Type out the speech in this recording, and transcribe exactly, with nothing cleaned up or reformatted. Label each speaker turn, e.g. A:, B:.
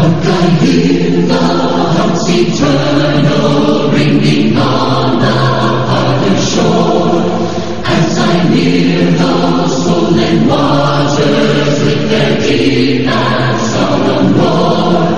A: I hear the harps eternal ringing on the farther shore, as I near the swollen waters with their deep and solemn roar.